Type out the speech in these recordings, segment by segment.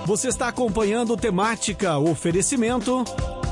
Você está acompanhando Temática Oferecimento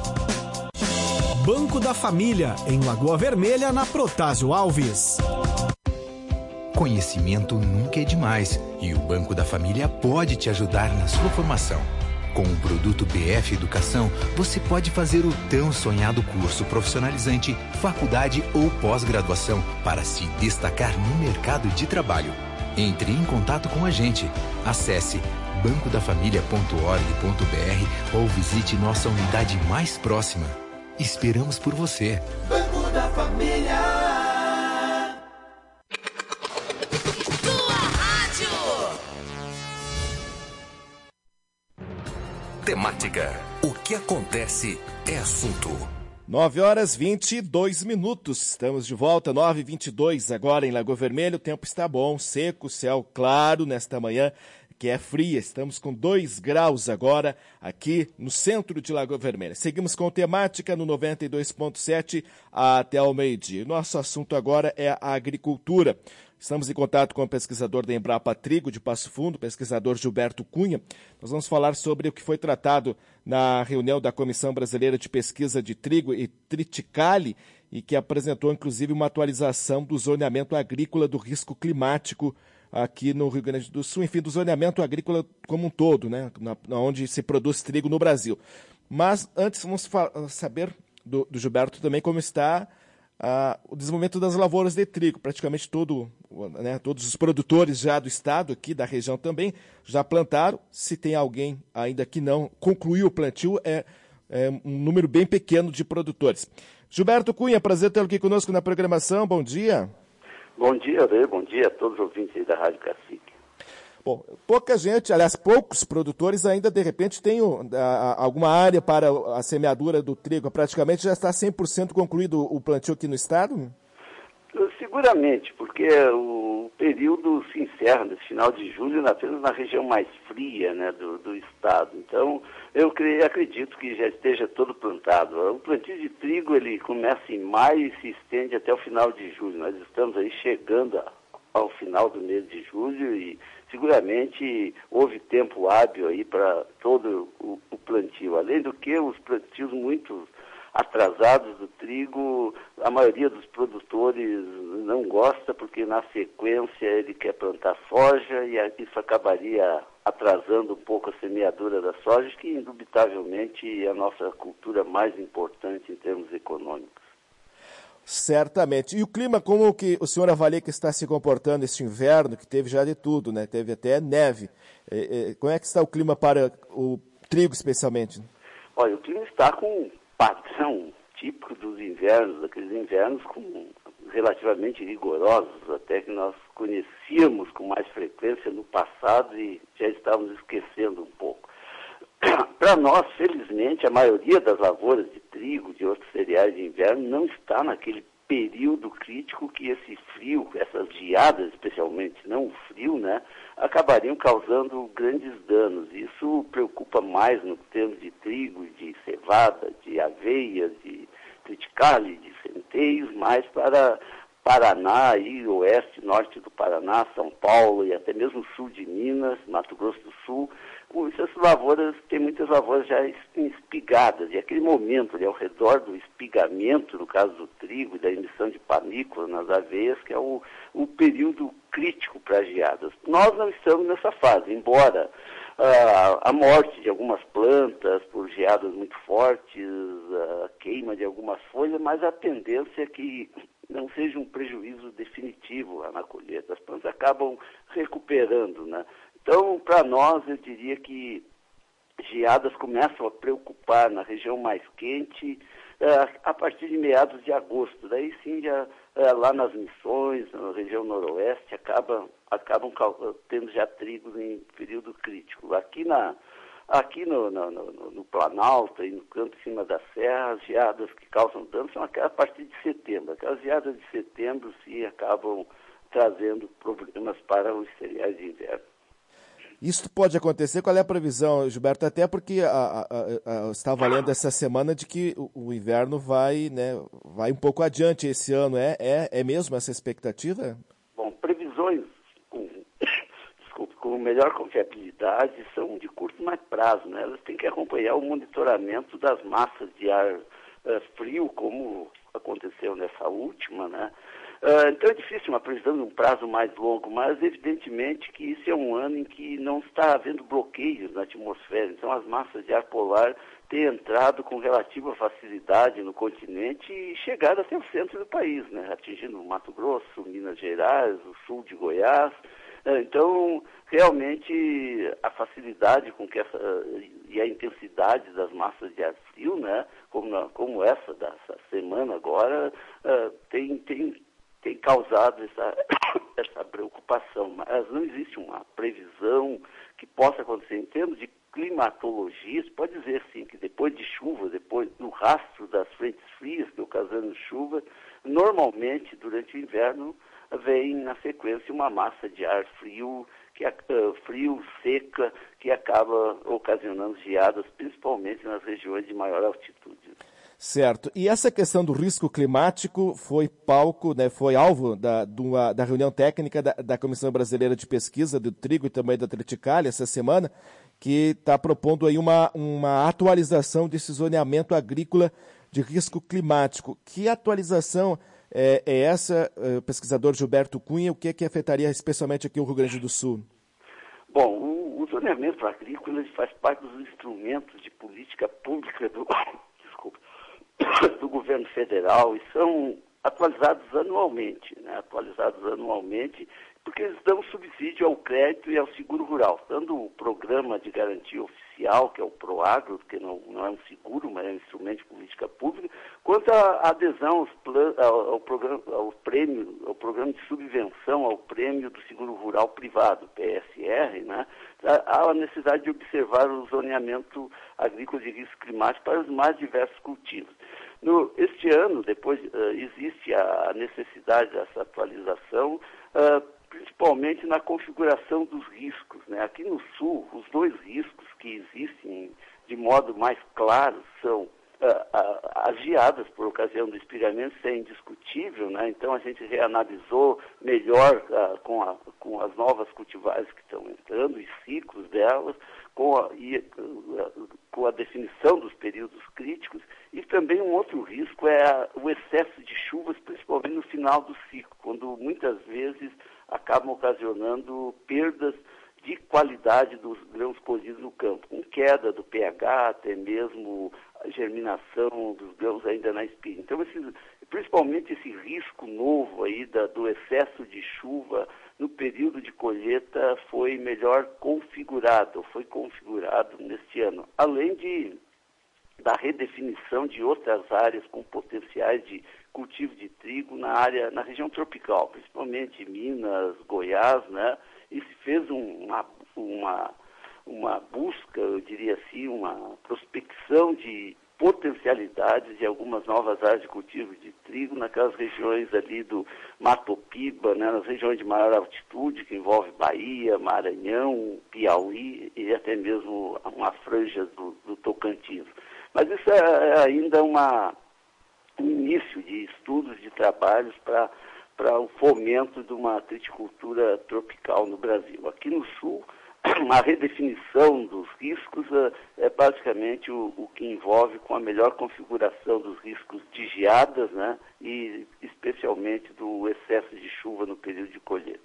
Banco da Família, em Lagoa Vermelha, na Protásio Alves. Conhecimento nunca é demais e o Banco da Família pode te ajudar na sua formação. Com o produto BF Educação, você pode fazer o tão sonhado curso profissionalizante, faculdade ou pós-graduação para se destacar no mercado de trabalho. Entre em contato com a gente. Acesse bancodafamilia.org.br ou visite nossa unidade mais próxima. Esperamos por você. Banco da Família. Tua rádio. Temática. O que acontece é assunto. 9h22. Estamos de volta, 9h22 agora em Lagoa Vermelha. O tempo está bom, seco, céu claro nesta manhã, que é fria. Estamos com 2 graus agora aqui no centro de Lagoa Vermelha. Seguimos com Temática no 92.7 até ao meio-dia. Nosso assunto agora é a agricultura. Estamos em contato com o pesquisador da Embrapa Trigo de Passo Fundo, pesquisador Gilberto Cunha. Nós vamos falar sobre o que foi tratado na reunião da Comissão Brasileira de Pesquisa de Trigo e Triticale, e que apresentou, inclusive, uma atualização do zoneamento agrícola do risco climático aqui no Rio Grande do Sul, enfim, do zoneamento agrícola como um todo, né, onde se produz trigo no Brasil. Mas antes vamos saber do Gilberto também como está o desenvolvimento das lavouras de trigo. Praticamente todos os produtores já do estado, aqui da região também, já plantaram. Se tem alguém ainda que não concluiu o plantio, é um número bem pequeno de produtores. Gilberto Cunha, prazer tê-lo aqui conosco na programação. Bom dia. Bom dia, Rê. Bom dia a todos os ouvintes aí da Rádio Cacique. Bom, pouca gente, aliás, poucos produtores ainda, de repente, têm alguma área para a semeadura do trigo. Praticamente já está 100% concluído o plantio aqui no estado? Seguramente, porque o período se encerra nesse final de julho apenas na região mais fria, né, do estado. Então, eu acredito que já esteja todo plantado. O plantio de trigo ele começa em maio e se estende até o final de julho. Nós estamos aí chegando ao final do mês de julho e seguramente houve tempo hábil aí para todo o plantio. Além do que, os plantios muito atrasados do trigo, a maioria dos produtores não gosta porque na sequência ele quer plantar soja e isso acabaria atrasando um pouco a semeadura da soja, que indubitavelmente é a nossa cultura mais importante em termos econômicos. Certamente. E o clima, como que o senhor avalia que está se comportando este inverno, que teve já de tudo, né? Teve até neve. Como é que está o clima para o trigo, especialmente? Olha, o clima está com um padrão típico dos invernos, daqueles invernos relativamente rigorosos, até que nós conhecíamos com mais frequência no passado e já estávamos esquecendo um pouco. Para nós, felizmente, a maioria das lavouras de trigo, de outros cereais de inverno, não está naquele período crítico que esse frio, essas geadas especialmente, não o frio, né, acabariam causando grandes danos. Isso preocupa mais no termos de trigo, de cevada, de aveia, de triticale, de centeios, mais para Paraná, e oeste, norte do Paraná, São Paulo e até mesmo sul de Minas, Mato Grosso do Sul. Essas lavouras, tem muitas lavouras já espigadas, e aquele momento ali ao redor do espigamento, no caso do trigo, e da emissão de panícula nas aveias, que é o período crítico para as geadas. Nós não estamos nessa fase, embora a morte de algumas plantas por geadas muito fortes, a queima de algumas folhas, mas a tendência é que não seja um prejuízo definitivo lá na colheita. As plantas acabam recuperando, né? Então, para nós, eu diria que geadas começam a preocupar na região mais quente a partir de meados de agosto. Daí sim, já lá nas Missões, na região noroeste, acabam tendo já trigos em período crítico. Aqui no Planalto e no canto em cima da serra, as geadas que causam dano são a partir de setembro. Aquelas geadas de setembro sim acabam trazendo problemas para os cereais de inverno. Isso pode acontecer? Qual é a previsão, Gilberto? Até porque estava lendo essa semana de que o inverno vai um pouco adiante esse ano. É mesmo essa expectativa? Bom, previsões com melhor confiabilidade são de curto mais prazo, né? Elas têm que acompanhar o monitoramento das massas de ar frio, como aconteceu nessa última, né? Então é difícil uma previsão de um prazo mais longo, mas evidentemente que isso é um ano em que não está havendo bloqueios na atmosfera, então as massas de ar polar têm entrado com relativa facilidade no continente e chegado até o centro do país, né? Atingindo o Mato Grosso, Minas Gerais, o sul de Goiás. Então, realmente, a facilidade com que e a intensidade das massas de ar frio, né, como essa dessa semana agora, tem causado essa preocupação. Mas não existe uma previsão que possa acontecer em termos de climatologia. Se pode dizer, sim, que depois de chuva, depois do rastro das frentes frias que ocasionam chuva, normalmente, durante o inverno, vem na sequência uma massa de ar frio, seca, que acaba ocasionando geadas, principalmente nas regiões de maior altitude. Certo. E essa questão do risco climático foi palco, né, foi alvo da reunião técnica da Comissão Brasileira de Pesquisa do Trigo e também da Triticale essa semana, que está propondo aí uma atualização desse zoneamento agrícola de risco climático. Que atualização é essa, pesquisador Gilberto Cunha, o que afetaria especialmente aqui o Rio Grande do Sul? Bom, o zoneamento agrícola faz parte dos instrumentos de política pública do governo federal e são atualizados anualmente, porque eles dão subsídio ao crédito e ao seguro rural, tanto o programa de garantia oficial, que é o PROAGRO, que não é um seguro, mas é um instrumento de política pública, quanto a adesão ao programa de subvenção ao prêmio do seguro rural privado, PSR, né? Há a necessidade de observar o zoneamento agrícola de risco climático para os mais diversos cultivos. Este ano, depois, existe a necessidade dessa atualização, principalmente na configuração dos riscos, né? Aqui no Sul, os dois riscos que existem de modo mais claro são as geadas por ocasião do espirramento, isso é indiscutível, né? Então a gente reanalisou melhor com as novas cultivares que estão entrando, os ciclos delas, com a definição dos períodos críticos, e também um outro risco é o excesso de chuvas, principalmente no final do ciclo, quando muitas vezes acabam ocasionando perdas de qualidade dos grãos colhidos no campo, com queda do pH, até mesmo a germinação dos grãos ainda na espiga. Então, principalmente esse risco novo aí do excesso de chuva no período de colheita foi configurado neste ano, além da redefinição de outras áreas com potenciais de cultivo de trigo na região tropical, principalmente Minas, Goiás, né? E se fez uma busca, eu diria assim, uma prospecção de potencialidades de algumas novas áreas de cultivo de trigo naquelas regiões ali do Mato Piba, né, nas regiões de maior altitude, que envolve Bahia, Maranhão, Piauí e até mesmo uma franja do Tocantins. Mas isso é ainda um início de estudos, de trabalhos para o fomento de uma triticultura tropical no Brasil. Aqui no Sul, a redefinição dos riscos é basicamente o que envolve com a melhor configuração dos riscos de geadas, né, e especialmente do excesso de chuva no período de colheita.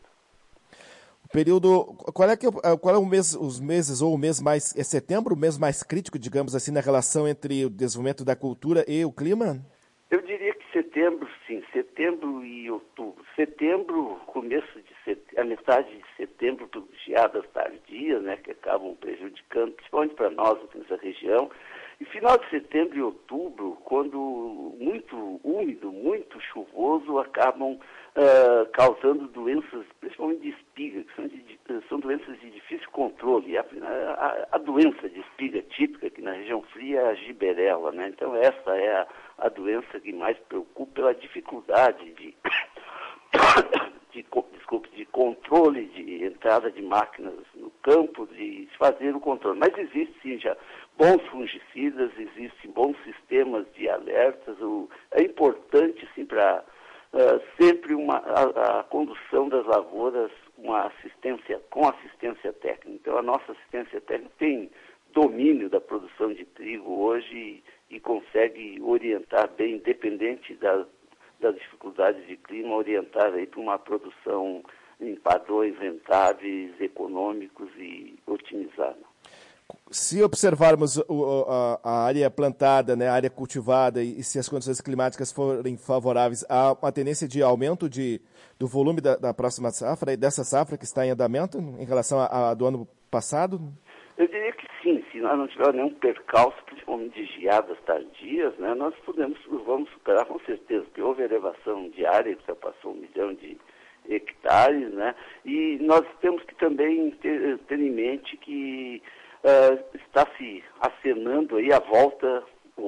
Qual é o mês mais, é setembro, o mês mais crítico, digamos assim, na relação entre o desenvolvimento da cultura e o clima? Eu diria que setembro, sim, setembro e outubro. Setembro, a metade de setembro, geadas tardias, né, que acabam prejudicando, principalmente para nós aqui nessa região. E final de setembro e outubro, quando muito úmido, muito chuvoso, acabam causando doenças, principalmente de espiga, que são doenças de difícil controle. A doença de espiga típica aqui na região fria é a giberela, né? Então essa é a doença que mais preocupa pela dificuldade de controle de entrada de máquinas no campo, de fazer o controle. Mas existe sim já bons fungicidas, existem bons sistemas de alertas. É importante sim para sempre a condução das lavouras com assistência técnica. Então, a nossa assistência técnica tem domínio da produção de trigo hoje e consegue orientar bem, independente das dificuldades de clima, orientar aí para uma produção em padrões rentáveis, econômicos e otimizados. Se observarmos a área plantada, né, a área cultivada, e se as condições climáticas forem favoráveis, há uma tendência de aumento do volume da próxima safra, e dessa safra que está em andamento, em relação à do ano passado? Eu diria que sim, se nós não tivermos nenhum percalço, principalmente de geadas tardias, né, nós vamos superar com certeza, porque houve elevação de área, que já passou 1 milhão de hectares, né, e nós temos que também ter em mente que está se acenando aí a volta,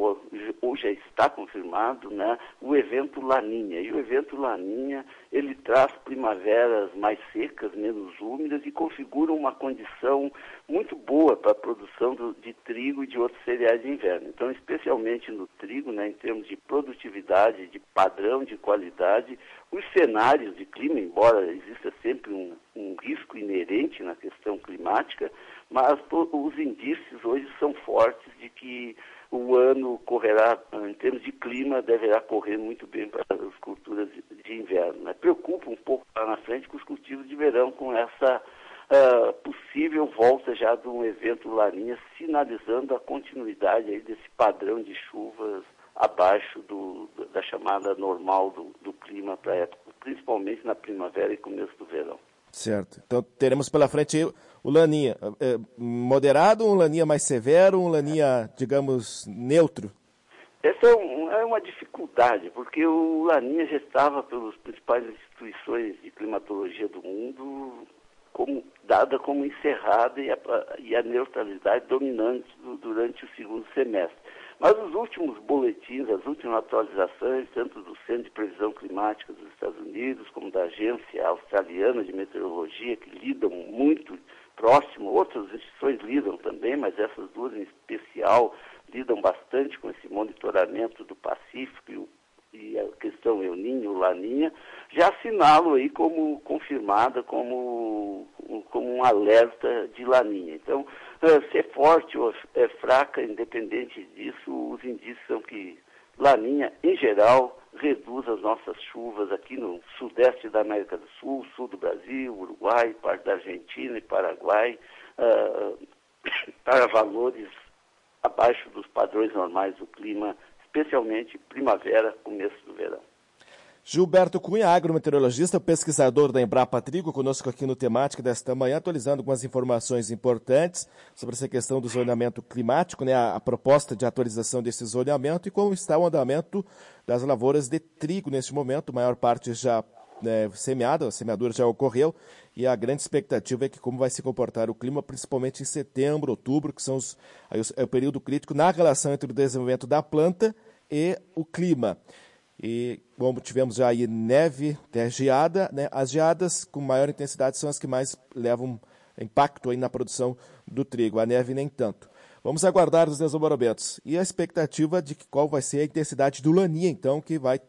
ou já está confirmado, né, o evento Laninha. E o evento Laninha, ele traz primaveras mais secas, menos úmidas e configura uma condição muito boa para a produção de trigo e de outros cereais de inverno. Então, especialmente no trigo, né, em termos de produtividade, de padrão, de qualidade, os cenários de clima, embora exista sempre um risco inerente na questão climática, mas os indícios hoje são fortes de que o ano correrá, em termos de clima, deverá correr muito bem para as culturas de inverno, né? Preocupa um pouco lá na frente com os cultivos de verão, com essa possível volta já de um evento Laninha, sinalizando a continuidade aí desse padrão de chuvas abaixo da chamada normal do clima para a época, principalmente na primavera e começo do verão. Certo. Então teremos pela frente o Laninha moderado, um Laninha mais severo, um Laninha, digamos, neutro? Essa é uma dificuldade, porque o Laninha já estava pelas principais instituições de climatologia do mundo dada como encerrada e a neutralidade dominante durante o segundo semestre. Mas os últimos boletins, as últimas atualizações, tanto do Centro de Previsão Climática dos Estados Unidos, como da Agência Australiana de Meteorologia, que lidam muito próximo, outras instituições lidam também, mas essas duas em especial lidam bastante com esse monitoramento do Pacífico e a questão El Niño, Laninha, já assinalam aí como confirmada, como um alerta de Laninha. Então, se é forte ou é fraca, independente disso, os indícios são que Laninha, em geral, reduz as nossas chuvas aqui no sudeste da América do Sul, sul do Brasil, Uruguai, parte da Argentina e Paraguai, para valores abaixo dos padrões normais do clima, especialmente primavera, começo do verão. Gilberto Cunha, agrometeorologista, pesquisador da Embrapa Trigo, conosco aqui no Temática desta manhã, atualizando algumas informações importantes sobre essa questão do zoneamento climático, né, a proposta de atualização desse zoneamento e como está o andamento das lavouras de trigo neste momento, a maior parte já semeada, a semeadura já ocorreu, e a grande expectativa é que como vai se comportar o clima, principalmente em setembro, outubro, que são é o período crítico na relação entre o desenvolvimento da planta e o clima. E como tivemos já aí neve, geada, né, as geadas com maior intensidade são as que mais levam impacto aí na produção do trigo, a neve nem tanto. Vamos aguardar os desdobramentos e a expectativa de qual vai ser a intensidade do Laninha, então, que vai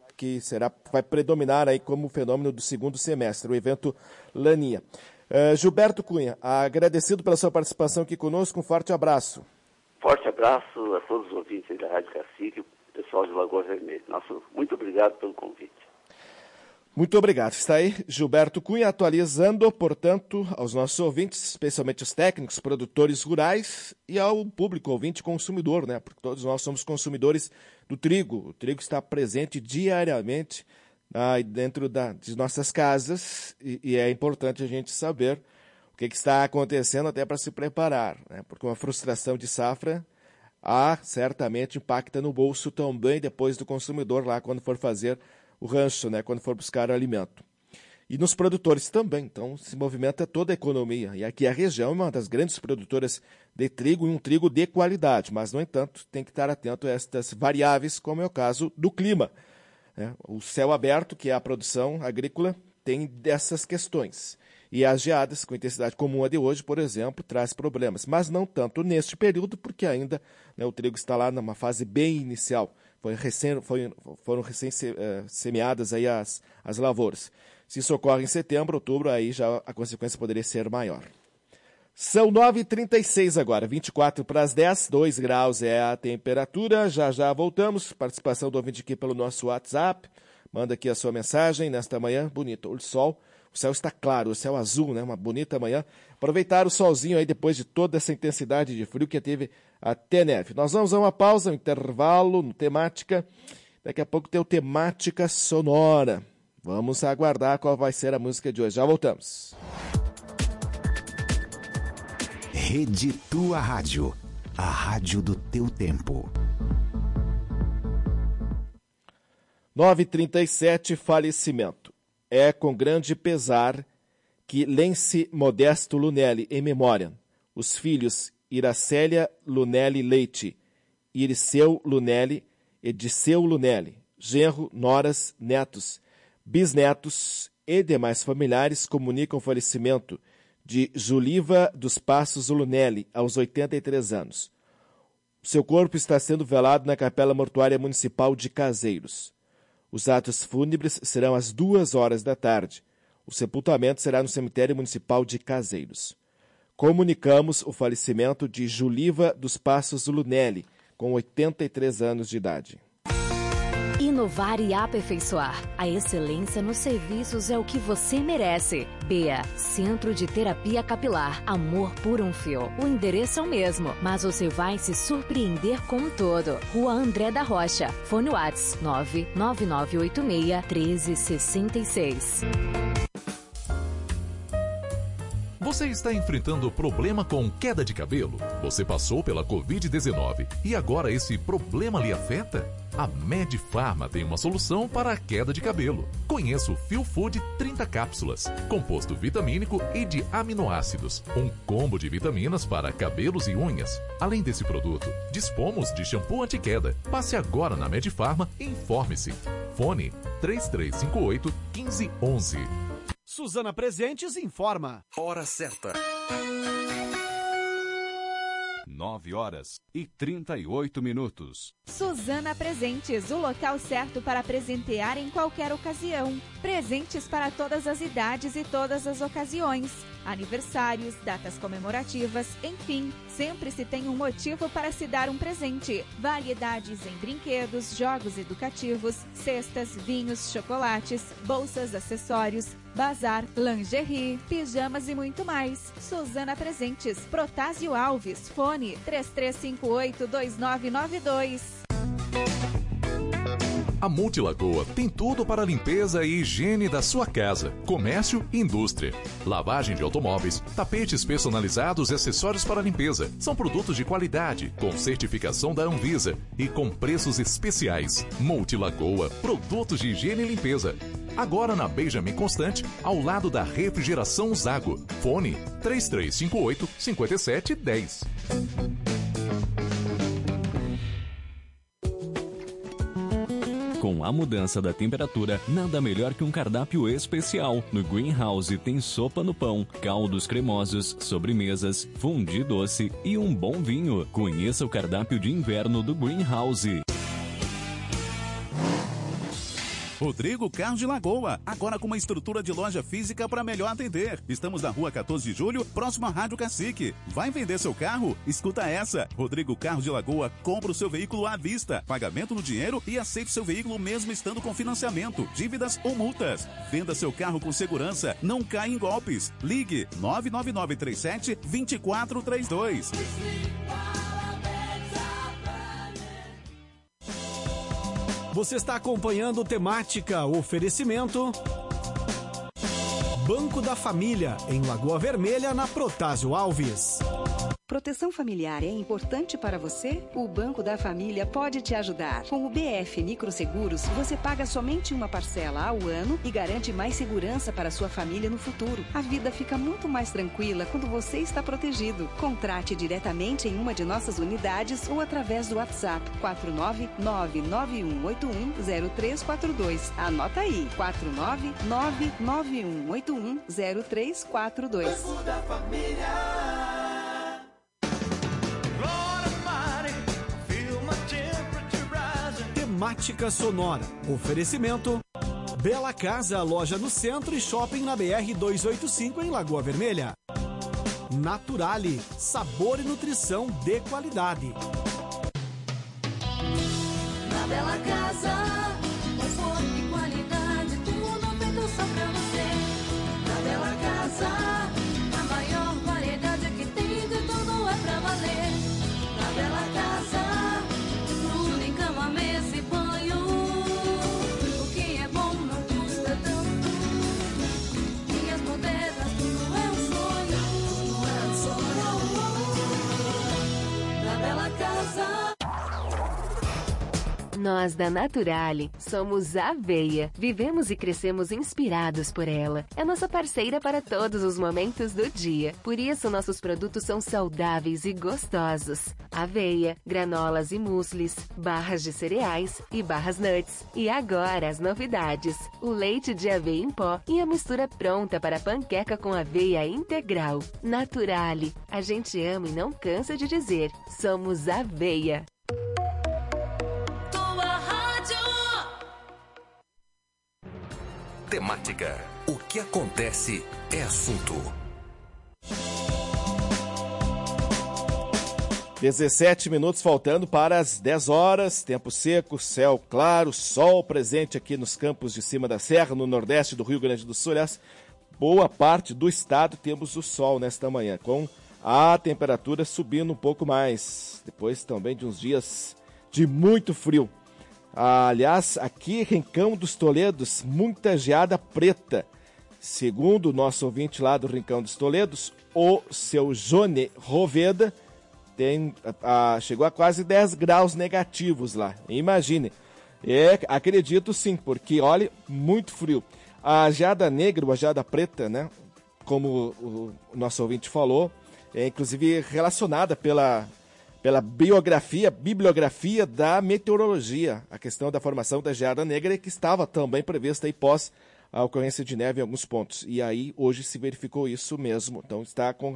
predominar aí como fenômeno do segundo semestre, o evento Laninha. Gilberto Cunha, agradecido pela sua participação aqui conosco, um forte abraço. Forte abraço a todos os ouvintes da Rádio Cacique, pessoal de Lagoa Vermelha. Muito obrigado pelo convite. Muito obrigado. Está aí Gilberto Cunha atualizando, portanto, aos nossos ouvintes, especialmente os técnicos, produtores rurais e ao público ouvinte consumidor, né? Porque todos nós somos consumidores do trigo. O trigo está presente diariamente dentro de nossas casas e é importante a gente saber o que está acontecendo até para se preparar, né? Porque uma frustração de safra certamente impacta no bolso também depois do consumidor lá quando for fazer o rancho, né, quando for buscar o alimento. E nos produtores também, então se movimenta toda a economia. E aqui a região é uma das grandes produtoras de trigo e um trigo de qualidade, mas, no entanto, tem que estar atento a estas variáveis, como é o caso do clima. Né? O céu aberto, que é a produção agrícola, tem dessas questões. E as geadas, com intensidade comum a de hoje, por exemplo, traz problemas. Mas não tanto neste período, porque ainda, né, o trigo está lá numa fase bem inicial. Foram recém semeadas aí as lavouras. Se isso ocorre em setembro, outubro, aí já a consequência poderia ser maior. São 9h36 agora, 24 para as 10, 2 graus é a temperatura. Já voltamos. Participação do ouvinte aqui pelo nosso WhatsApp. Manda aqui a sua mensagem nesta manhã bonita. O sol, o céu está claro, o céu azul, né? Uma bonita manhã. Aproveitar o solzinho aí depois de toda essa intensidade de frio que teve até neve. Nós vamos a uma pausa, um intervalo no Temática. Daqui a pouco tem o Temática Sonora. Vamos aguardar qual vai ser a música de hoje. Já voltamos. Rede Tua Rádio, a rádio do teu tempo. 9h37, falecimento. É com grande pesar que Lenci Modesto Lunelli, em memória, os filhos Iracélia Lunelli Leite, Iriceu Lunelli, Ediceu Lunelli, genro, noras, netos, bisnetos e demais familiares comunicam o falecimento de Juliva dos Passos Lunelli, aos 83 anos. Seu corpo está sendo velado na Capela Mortuária Municipal de Caseiros. Os atos fúnebres serão às 2h da tarde. O sepultamento será no Cemitério Municipal de Caseiros. Comunicamos o falecimento de Juliva dos Passos Lunelli, com 83 anos de idade. Inovar e aperfeiçoar. A excelência nos serviços é o que você merece. BEA, Centro de Terapia Capilar. Amor por um fio. O endereço é o mesmo, mas você vai se surpreender com um todo. Rua André da Rocha. Fone WhatsApp 99986-1366. Você está enfrentando problema com queda de cabelo? Você passou pela Covid-19 e agora esse problema lhe afeta? A Medfarma tem uma solução para a queda de cabelo. Conheça o Feel Food 30 cápsulas, composto vitamínico e de aminoácidos. Um combo de vitaminas para cabelos e unhas. Além desse produto, dispomos de shampoo anti-queda. Passe agora na Medfarma e informe-se. Fone 3358-1511. Suzana Presentes informa. Hora certa. 9h38. Suzana Presentes, o local certo para presentear em qualquer ocasião. Presentes para todas as idades e todas as ocasiões. Aniversários, datas comemorativas, enfim, sempre se tem um motivo para se dar um presente. Variedades em brinquedos, jogos educativos, cestas, vinhos, chocolates, bolsas, acessórios, bazar, lingerie, pijamas e muito mais. Suzana Presentes, Protásio Alves, fone 3358-2992. A Multilagoa tem tudo para a limpeza e higiene da sua casa, comércio e indústria. Lavagem de automóveis, tapetes personalizados e acessórios para limpeza. São produtos de qualidade, com certificação da Anvisa e com preços especiais. Multilagoa, produtos de higiene e limpeza. Agora na Benjamin Constant, ao lado da Refrigeração Zago. Fone 3358-5710. Com a mudança da temperatura, nada melhor que um cardápio especial. No Greenhouse tem sopa no pão, caldos cremosos, sobremesas, fondue doce e um bom vinho. Conheça o cardápio de inverno do Greenhouse. Rodrigo Carros de Lagoa, agora com uma estrutura de loja física para melhor atender. Estamos na rua 14 de julho, próximo à Rádio Cacique. Vai vender seu carro? Escuta essa. Rodrigo Carros de Lagoa compra o seu veículo à vista, pagamento no dinheiro e aceita seu veículo mesmo estando com financiamento, dívidas ou multas. Venda seu carro com segurança, não caia em golpes. Ligue 99937-2432. Você está acompanhando Temática, oferecimento Banco da Família, em Lagoa Vermelha, na Protásio Alves. Proteção familiar é importante para você? O Banco da Família pode te ajudar. Com o BF Microseguros, você paga somente uma parcela ao ano e garante mais segurança para sua família no futuro. A vida fica muito mais tranquila quando você está protegido. Contrate diretamente em uma de nossas unidades ou através do WhatsApp 49991810342. Anota aí, 49991810342. Banco da Família. Temática Sonora. Oferecimento Bela Casa, loja no centro e shopping na BR 285 em Lagoa Vermelha. Naturale, sabor e nutrição de qualidade. Na Bela Casa, conforto e qualidade, tudo feito só pra você. Na Bela Casa, a maior variedade que tem, de tudo é pra valer. Na Bela Casa, tudo em cama, mesa e banho. O que é bom não custa tanto. Linhas modernas, tudo é um sonho. Tudo é um sonho. Na Bela Casa. Nós da Naturale somos Aveia. Vivemos e crescemos inspirados por ela. É nossa parceira para todos os momentos do dia. Por isso, nossos produtos são saudáveis e gostosos. Aveia, granolas e mueslis, barras de cereais e barras nuts. E agora as novidades. O leite de aveia em pó e a mistura pronta para panqueca com aveia integral. Naturale. A gente ama e não cansa de dizer. Somos Aveia. Temática. O que acontece é assunto. 17 minutos faltando para as 10 horas. Tempo seco, céu claro, sol presente aqui nos campos de cima da serra, no nordeste do Rio Grande do Sul. Aliás, boa parte do estado temos o sol nesta manhã, com a temperatura subindo um pouco mais. Depois também de uns dias de muito frio. Aliás, aqui, Rincão dos Toledos, muita geada preta. Segundo o nosso ouvinte lá do Rincão dos Toledos, o seu Jone Roveda, chegou a quase 10 graus negativos lá. Imagine. Acredito sim, porque, olha, muito frio. A geada negra, ou a geada preta, né, como o nosso ouvinte falou, é inclusive relacionada pela bibliografia da meteorologia, a questão da formação da geada negra, que estava também prevista aí pós a ocorrência de neve em alguns pontos. E aí, hoje se verificou isso mesmo. Então, está com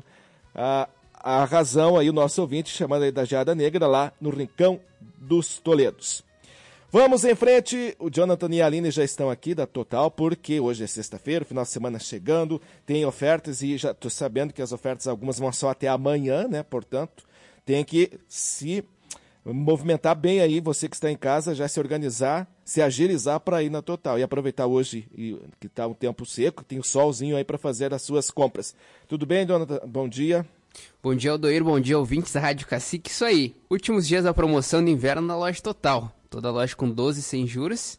a razão aí o nosso ouvinte, chamando aí da geada negra lá no Rincão dos Toledos. Vamos em frente, o Jonathan e a Aline já estão aqui da Total, porque hoje é sexta-feira, final de semana chegando, tem ofertas e já estou sabendo que as ofertas, algumas vão só até amanhã, né, portanto, tem que se movimentar bem aí, você que está em casa, já se organizar, se agilizar para ir na Total e aproveitar hoje que está um tempo seco, tem o solzinho aí para fazer as suas compras. Tudo bem, Jonathan? Bom dia. Bom dia, Aldoir, bom dia, ouvintes da Rádio Cacique. Isso aí, últimos dias da promoção de inverno na loja Total. Toda loja com 12 sem juros.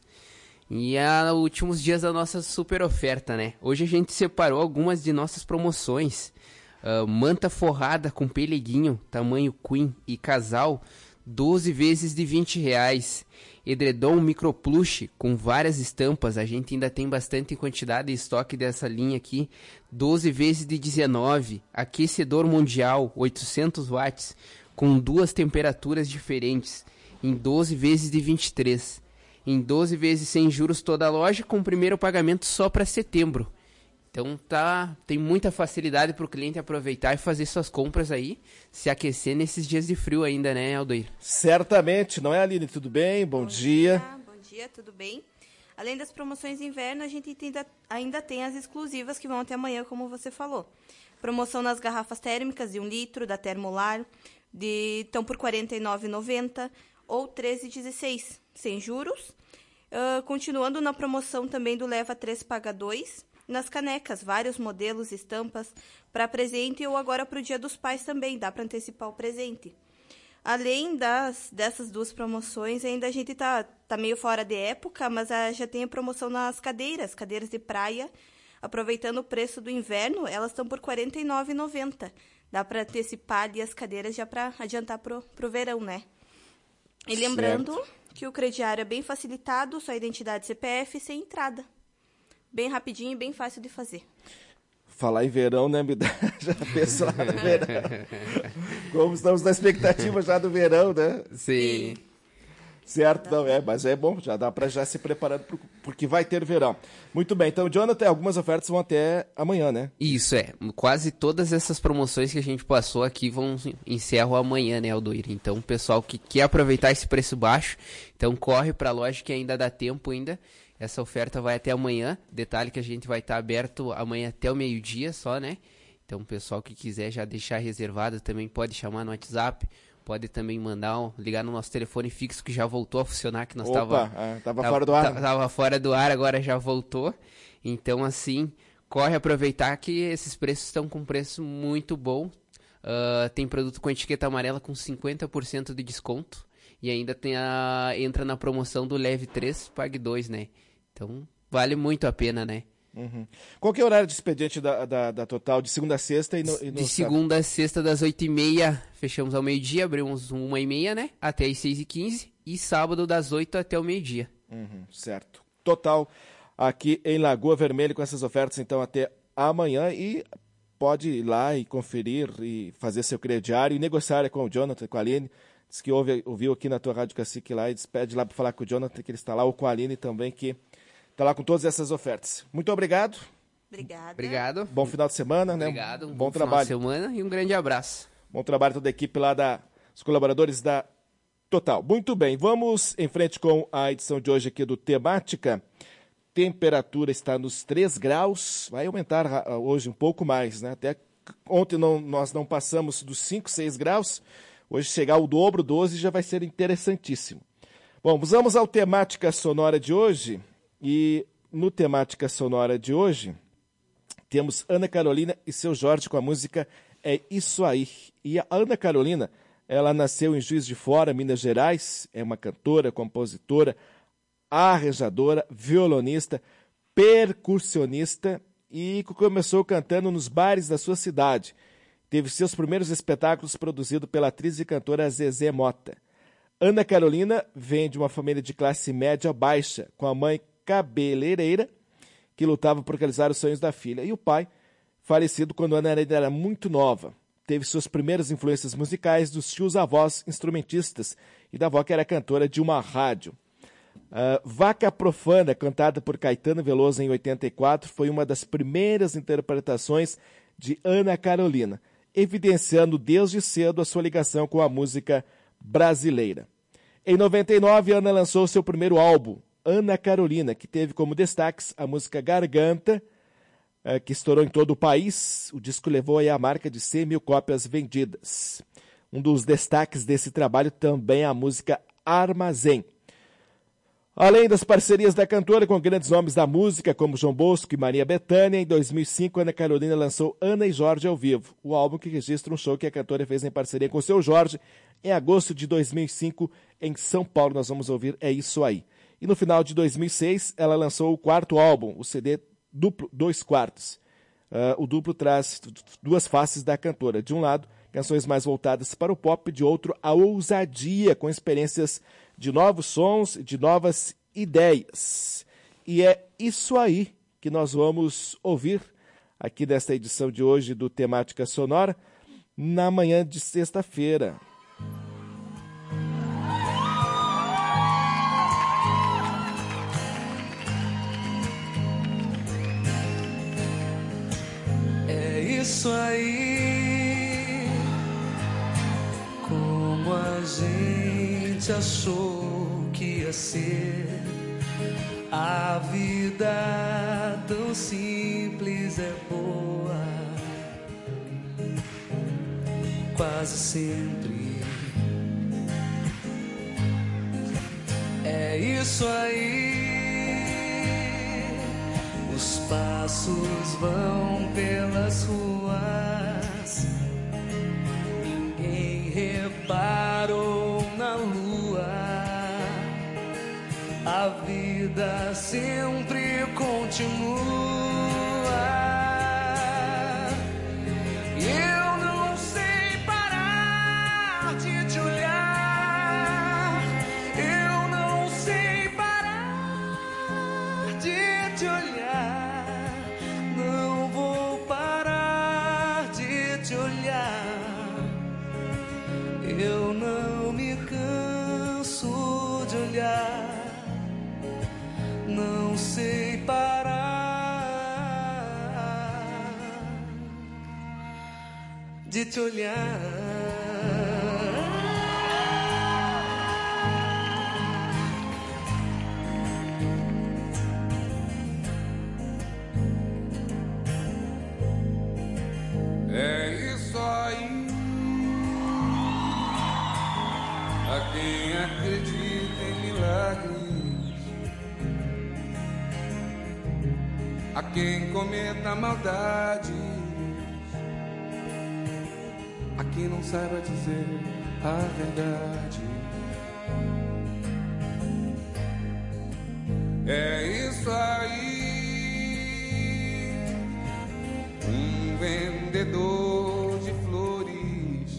E últimos dias da nossa super oferta, né? Hoje a gente separou algumas de nossas promoções. Manta forrada com peleguinho, tamanho queen e casal, 12 vezes de R$20. Edredom microplush com várias estampas, a gente ainda tem bastante quantidade de estoque dessa linha aqui, 12 vezes de R$19. Aquecedor mundial, 800 watts, com 2 temperaturas diferentes, em 12 vezes de R$23. Em 12 vezes sem juros toda a loja, com o primeiro pagamento só para setembro. Então tem muita facilidade para o cliente aproveitar e fazer suas compras aí, se aquecer nesses dias de frio ainda, né, Aldoir? Certamente, não é, Aline? Tudo bem? Bom dia. Bom dia, tudo bem? Além das promoções de inverno, a gente ainda tem as exclusivas que vão até amanhã, como você falou. Promoção nas garrafas térmicas de 1 litro da Termolar, estão por R$ 49,90 ou R$ 13,16, sem juros. Continuando na promoção também do Leva 3 Paga 2, nas canecas, vários modelos, estampas, para presente ou agora para o Dia dos Pais também, dá para antecipar o presente. Além dessas duas promoções, ainda a gente tá meio fora de época, mas já tem a promoção nas cadeiras de praia, aproveitando o preço do inverno, elas estão por R$ 49,90. Dá para antecipar ali as cadeiras já para adiantar pro verão, né? E lembrando que o crediário é bem facilitado, só identidade CPF sem entrada. Bem rapidinho e bem fácil de fazer. Falar em verão, né? Já pensou lá no verão. Como estamos na expectativa já do verão, né? Sim. Certo, não é, mas é bom, já dá para já se preparando porque vai ter verão. Muito bem, então, Jonathan, algumas ofertas vão até amanhã, né? Isso, quase todas essas promoções que a gente passou aqui encerram amanhã, né, Aldoir? Então, o pessoal que quer aproveitar esse preço baixo, então corre para a loja que ainda dá tempo ainda. Essa oferta vai até amanhã. Detalhe que a gente vai estar aberto amanhã até o meio-dia só, né? Então, o pessoal que quiser já deixar reservado também pode chamar no WhatsApp. Pode também ligar no nosso telefone fixo que já voltou a funcionar, que nós tava fora do ar. Tava fora do ar, agora já voltou. Então, assim, corre aproveitar que esses preços estão com preço muito bom. Tem produto com etiqueta amarela com 50% de desconto. E ainda entra na promoção do Leve 3, Pague 2, né? Então, vale muito a pena, né? Uhum. Qual que é o horário de expediente da Total? De segunda a sexta e no De segunda a sexta, das 8h30, fechamos ao meio-dia, abrimos 1h30, né? Até as 6h15. E sábado, das 8 até o meio-dia. Certo. Total aqui em Lagoa Vermelha com essas ofertas, então, até amanhã. E pode ir lá e conferir e fazer seu crediário e negociar com o Jonathan, com a Aline. Diz que ouviu aqui na tua Rádio Cacique lá e despede lá para falar com o Jonathan, que ele está lá, ou com a Aline também, que está lá com todas essas ofertas. Muito obrigado. Obrigado. Bom final de semana, né? Obrigado. Bom trabalho. Final de semana e um grande abraço. Bom trabalho toda a equipe lá os colaboradores da Total. Muito bem, vamos em frente com a edição de hoje aqui do Temática. Temperatura está nos 3 graus, vai aumentar hoje um pouco mais, né? Até ontem nós não passamos dos 5, 6 graus. Hoje chegar ao dobro, 12, já vai ser interessantíssimo. Bom, vamos ao Temática Sonora de hoje. E no Temática Sonora de hoje, temos Ana Carolina e seu Jorge com a música É Isso Aí. E a Ana Carolina, ela nasceu em Juiz de Fora, Minas Gerais, é uma cantora, compositora, arranjadora, violonista, percussionista e começou cantando nos bares da sua cidade. Teve seus primeiros espetáculos produzidos pela atriz e cantora Zezé Mota. Ana Carolina vem de uma família de classe média baixa, com a mãe cabeleireira, que lutava por realizar os sonhos da filha, e o pai, falecido quando Ana ainda era muito nova. Teve suas primeiras influências musicais dos tios-avós instrumentistas e da avó que era cantora de uma rádio. Vaca Profana, cantada por Caetano Veloso em 84, foi uma das primeiras interpretações de Ana Carolina, evidenciando desde cedo a sua ligação com a música brasileira. Em 99, Ana lançou seu primeiro álbum, Ana Carolina, que teve como destaques a música Garganta, que estourou em todo o país. O disco levou aí a marca de 100 mil cópias vendidas. Um dos destaques desse trabalho também é a música Armazém. Além das parcerias da cantora com grandes nomes da música, como João Bosco e Maria Bethânia, em 2005, Ana Carolina lançou Ana e Jorge ao Vivo, o álbum que registra um show que a cantora fez em parceria com o seu Jorge em agosto de 2005, em São Paulo. Nós vamos ouvir É Isso Aí. E no final de 2006, ela lançou o quarto álbum, o CD duplo 2/4. O duplo traz duas faces da cantora. De um lado, canções mais voltadas para o pop, de outro, a ousadia, com experiências de novos sons, de novas ideias. E é isso aí que nós vamos ouvir aqui nesta edição de hoje do Temática Sonora, na manhã de sexta-feira. É isso aí, como a gente achou que ia ser. A vida tão simples é boa, quase sempre. É isso aí, os passos vão pelas ruas, ninguém reparou na lua. A vida sempre continua. Eu não sei parar de te olhar. Eu não sei parar de te olhar. Não vou parar de te olhar. Eu não me canso de olhar. Não sei parar de te olhar. quem acredita em milagres, a quem cometa maldades, a quem não saiba dizer a verdade. É isso aí, um vendedor de flores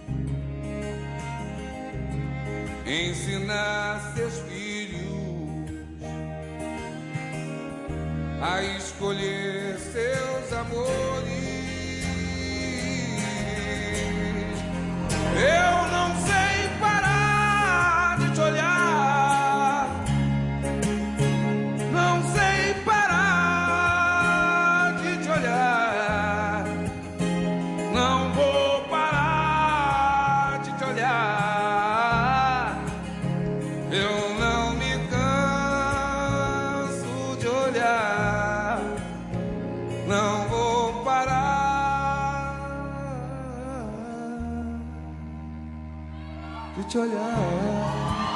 ensina seus filhos a escolher seus amores. Eu não sei parar de te olhar, não sei parar de te olhar, não vou parar de te olhar. Eu não me canso de olhar, não vou parar de te olhar.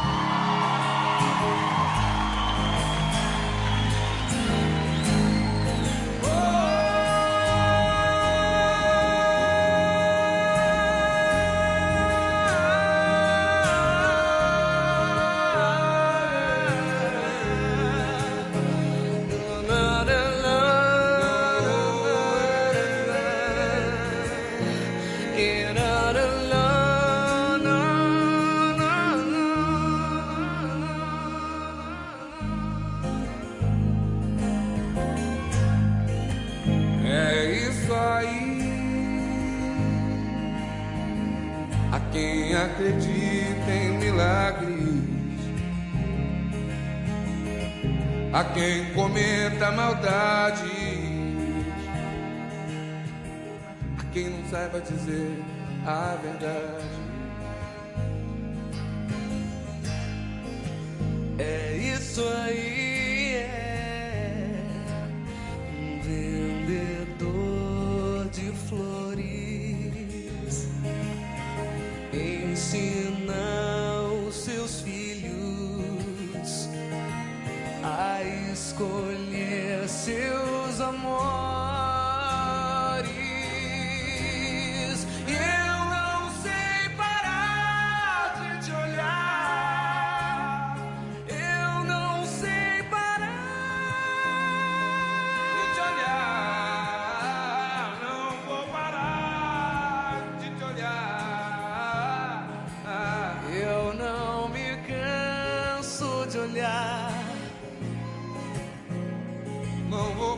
Quem acredita em milagres, a quem cometa maldades, a quem não saiba dizer a verdade. É isso aí, é um vendedor de flores ensina os seus filhos a escolher seus amores. E eu não sei parar de te olhar, eu não sei parar de te olhar, não vou parar de te olhar. Eu não me canso de olhar, não vou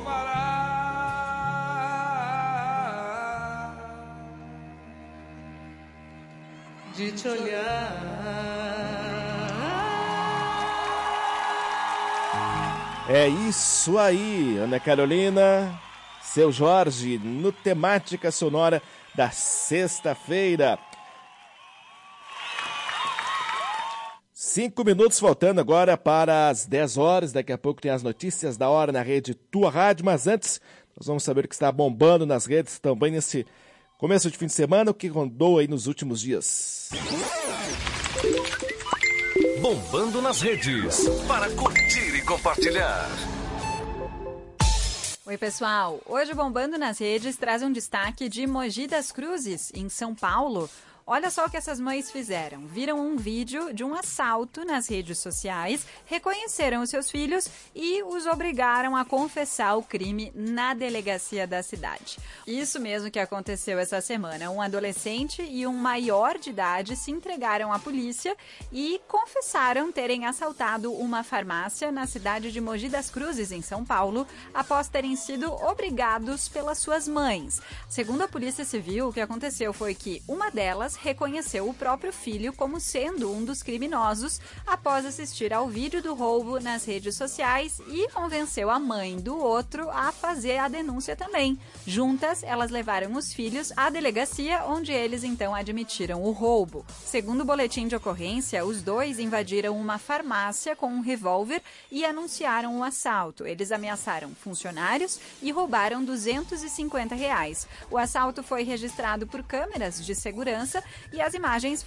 parar de te olhar. É isso aí, Ana Carolina, Seu Jorge, no Temática Sonora da sexta-feira. 5 minutos faltando agora para as 10 horas. Daqui a pouco tem as notícias da hora na rede Tua Rádio. Mas antes, nós vamos saber o que está bombando nas redes também nesse começo de fim de semana, o que rondou aí nos últimos dias. Bombando nas redes, para curtir e compartilhar. Oi, pessoal. Hoje, Bombando nas Redes traz um destaque de Mogi das Cruzes, em São Paulo. Olha só o que essas mães fizeram. Viram um vídeo de um assalto nas redes sociais, reconheceram os seus filhos e os obrigaram a confessar o crime na delegacia da cidade. Isso mesmo que aconteceu essa semana. Um adolescente e um maior de idade se entregaram à polícia e confessaram terem assaltado uma farmácia na cidade de Mogi das Cruzes, em São Paulo, após terem sido obrigados pelas suas mães. Segundo a Polícia Civil, o que aconteceu foi que uma delas reconheceu o próprio filho como sendo um dos criminosos após assistir ao vídeo do roubo nas redes sociais e convenceu a mãe do outro a fazer a denúncia também. Juntas, elas levaram os filhos à delegacia, onde eles então admitiram o roubo. Segundo o boletim de ocorrência, os dois invadiram uma farmácia com um revólver e anunciaram um assalto. Eles ameaçaram funcionários e roubaram R$250. O assalto foi registrado por câmeras de segurança e as imagens